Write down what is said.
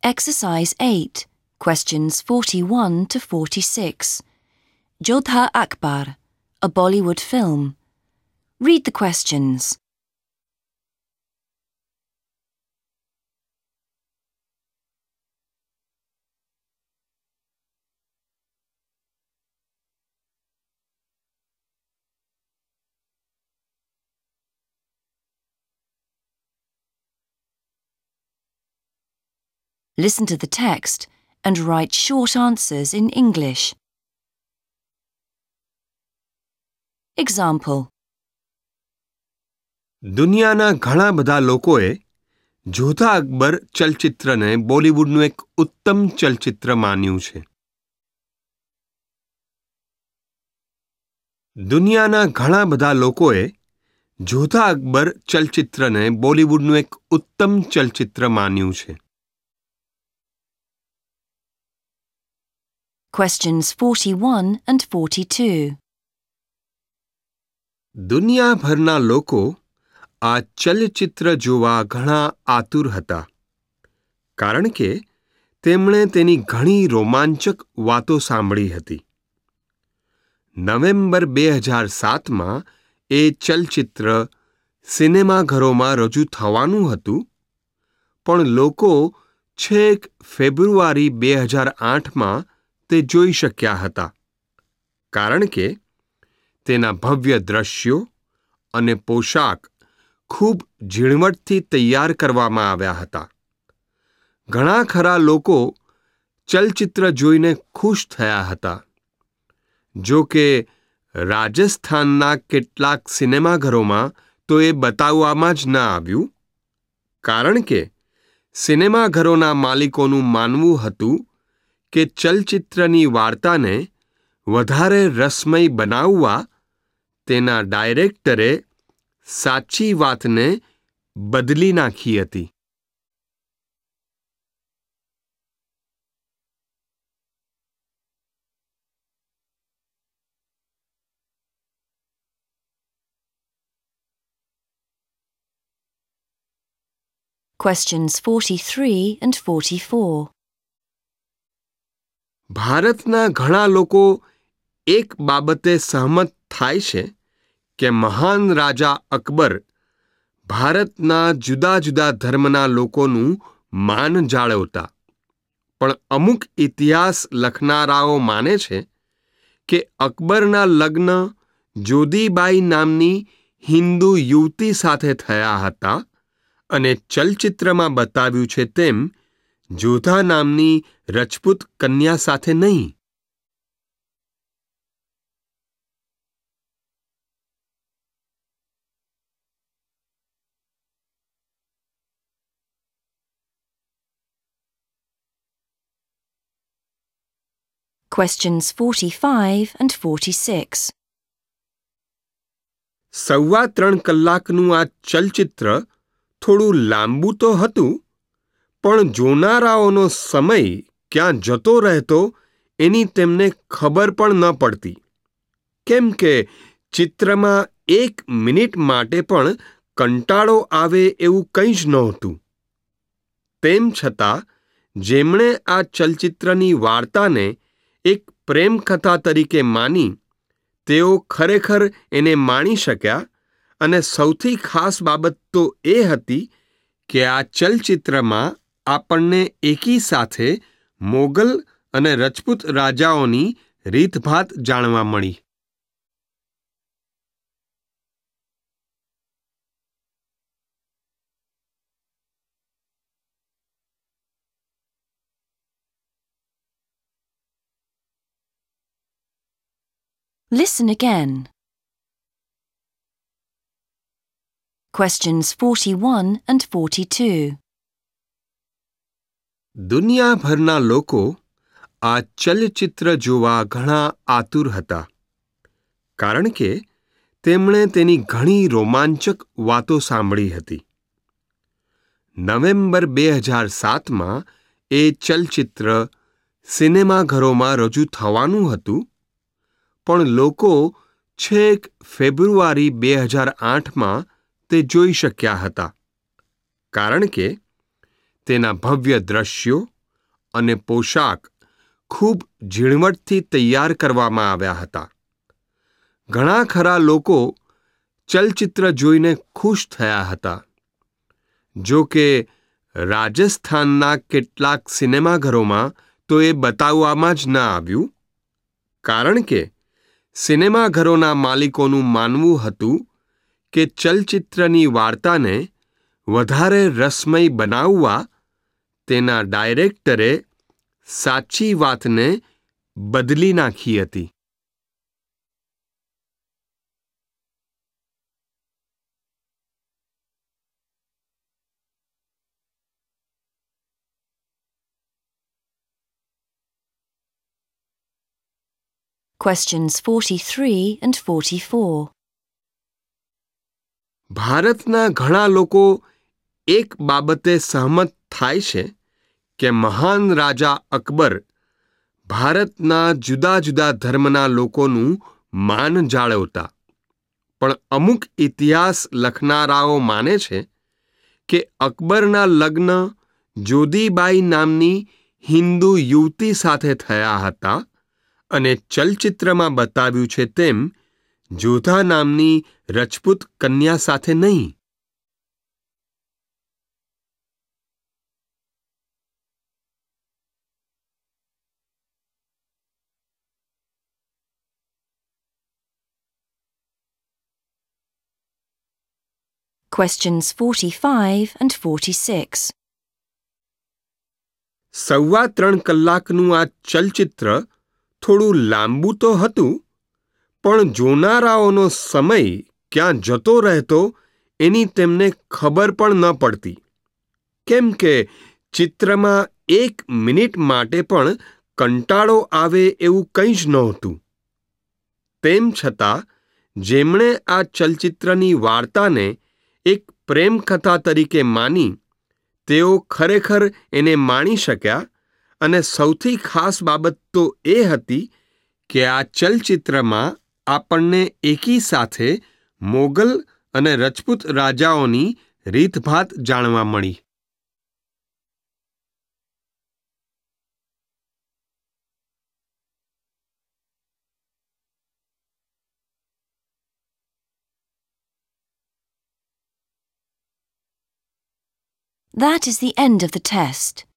Exercise 8, questions 41 to 46. Jodha Akbar, a Bollywood film. Read the questions. Listen to the text and write short answers in English. Example. દુનિયાના ઘણા બધા લોકોએ જોધા અકબર ચલચિત્રને બોલિવૂડનું એક ઉત્તમ ચલચિત્ર માન્યું છે. દુનિયાના ઘણા બધા લોકોએ જોધા અકબર ચલચિત્રને બોલિવૂડનું એક ઉત્તમ ચલચિત્ર માન્યું છે. Questions 41 and 42. દુનિયાભરના લોકો આ ચલચિત્ર જોવા ઘણા આતુર હતા, કારણ કે તેમણે તેની ઘણી રોમાંચક વાતો સાંભળી હતી. નવેમ્બર 2007માં એ ચલચિત્ર સિનેમાઘરોમાં રજૂ થવાનું હતું, પણ લોકો છેક ફેબ્રુઆરી 2008માં તે જોઈ શક્યા હતા, કારણ કે તેના ભવ્ય દ્રશ્યો અને પોશાક ખૂબ ઝીણવટથી તૈયાર કરવામાં આવ્યા હતા. ઘણા ખરા લોકો ચલચિત્ર જોઈને ખુશ થયા હતા. જો કે રાજસ્થાનના કેટલાક સિનેમાઘરોમાં તો એ બતાવવામાં જ ન આવ્યું, કારણ કે સિનેમાઘરોના માલિકોનું માનવું હતું કે ચલચિત્રની વાર્તાને વધારે રસમય બનાવવા તેના ડાયરેક્ટરે સાચી વાતને બદલી નાખી હતી. Questions 43 and 44. ભારતના ઘણા લોકો એક બાબતે સહમત થાય છે કે મહાન રાજા અકબર ભારતના જુદા જુદા ધર્મના લોકોનું માન જાળવતા, પણ અમુક ઇતિહાસ લખનારાઓ માને છે કે અકબરના લગ્ન જોધીબાઈ નામની હિન્દુ યુવતી સાથે થયા હતા અને ચલચિત્રમાં બતાવ્યું છે તેમ જોધા નામની રજપૂત કન્યા સાથે નહીં. Questions 45 and 46. 3.25 કલાકનું આ ચલચિત્ર થોડું લાંબુ તો હતું, પણ જોનારાઓનો સમય ક્યાં જતો રહેતો એની તેમને ખબર પણ ન પડતી, કેમ કે ચિત્રમાં 1 મિનિટ માટે પણ કંટાળો આવે એવું કંઈ જ નહોતું. તેમ છતાં જેમણે આ ચલચિત્રની વાર્તાને એક પ્રેમકથા તરીકે માની, તેઓ ખરેખર એને માણી શક્યા, અને સૌથી ખાસ બાબત તો એ હતી કે આ ચલચિત્રમાં આપણને એકી સાથે મોગલ અને રજપૂત રાજાઓની રીતભાત જાણવા મળી. Listen again. Questions 41 and 42. દુનિયાભરના લોકો આ ચલચિત્ર જોવા ઘણા આતુર હતા, કારણ કે તેમણે તેની ઘણી રોમાંચક વાતો સાંભળી હતી. નવેમ્બર 2007માં એ ચલચિત્ર સિનેમાઘરોમાં રજૂ થવાનું હતું, પણ લોકો છેક ફેબ્રુઆરી 2008માં તે જોઈ શક્યા હતા, કારણ કે તેના ભવ્ય દ્રશ્યો અને પોશાક ખૂબ ઝીણવટથી તૈયાર કરવામાં આવ્યા હતા. ઘણા ખરા લોકો ચલચિત્ર જોઈને ખુશ થયા હતા. જો કે રાજસ્થાનના કેટલાક સિનેમાઘરોમાં તો એ બતાવવામાં જ ન આવ્યું, કારણ કે સિનેમાઘરોના માલિકોનું માનવું હતું કે ચલચિત્રની વાર્તાને વધારે રસમય બનાવવા તેના ડાયરેક્ટરે સાચી વાતને બદલી નાખી હતી. Questions 43 and 44. ભારતના ઘણા લોકો એક બાબતે સહમત થાય છે કે મહાન રાજા અકબર ભારતના જુદા જુદા ધર્મના લોકોનું માન જાળવતા. પણ અમુક ઇતિહાસ લખનારાઓ માને છે કે અકબરના લગ્ન જોધીબાઈ નામની હિન્દુ યુવતી સાથે થયા હતા અને ચલચિત્રમાં બતાવ્યું છે તેમ જોધા નામની રજપૂત કન્યા સાથે નહીં. Questions 45 and 46. 3.25 કલાકનું આ ચલચિત્ર થોડું લાંબુ તો હતું, પણ જોનારાઓનો સમય ક્યાં જતો રહેતો એની તેમને ખબર પણ ન પડતી, કેમ કે ચિત્રમાં 1 મિનિટ માટે પણ કંટાળો આવે એવું કંઈ જ નહોતું. તેમ છતાં જેમણે આ ચલચિત્રની વાર્તાને એક પ્રેમકથા તરીકે માની તેઓ ખરેખર એને માણી શક્યા. અને સૌથી ખાસ બાબત તો એ હતી કે આ ચલચિત્રમાં આપણને એકી સાથે મોગલ અને રજપૂત રાજાઓની રીતભાત જાણવા મળી. That is the end of the test.